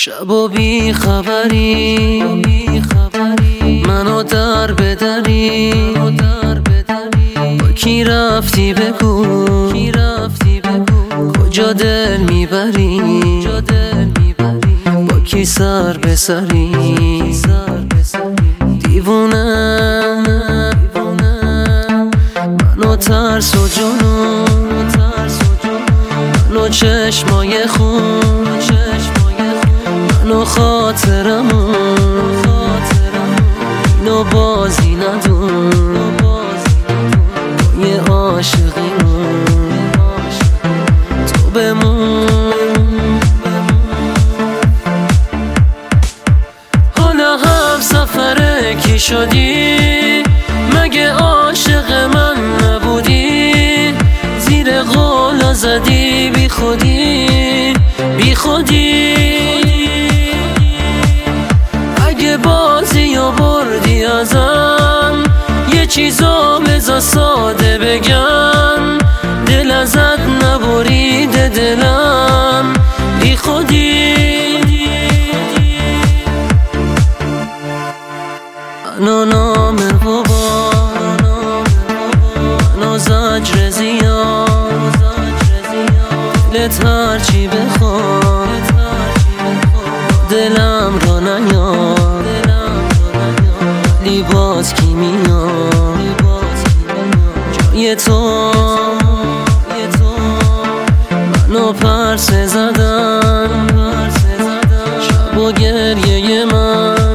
شب و بی خبری منو در بدری با کی رفتی بگو کجا دل میبری با کی سر به سری دیوونه منو ترس و جنون منو چشمای خون منو خاطرمون اینو بازی ندون تو یه عاشقیمون تو بمون. حالا هم سفره کی شدی؟ مگه عاشق من نبودی؟ زیر قولا زدی بی خودی اگه بازی و بردی ازم یه چیزا بذار ساده بگم دل ازت نبریده دلم بی خودی منو نام بابا منو زجر زیاد دلت هرچی بخواد دلم را نیاد لیباز کی میاد جای تو منو پرسه زدن شب و گریه من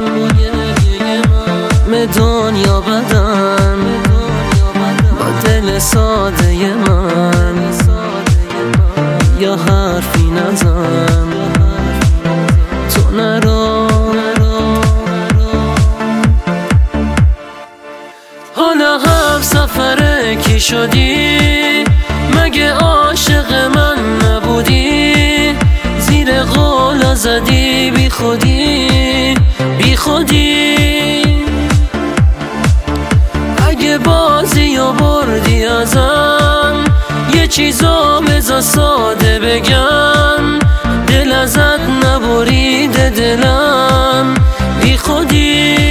دنیا بدن با دل ساده من یا حرفی نزن تو نرو. حالا هم سفره کی شدی؟ مگه عاشق من نبودی؟ زیر قولا زدی بی خودی اگه بازی و بردی ازم یه چیزا بذار ساده بگم دل ازت نبریده دلم بی خودی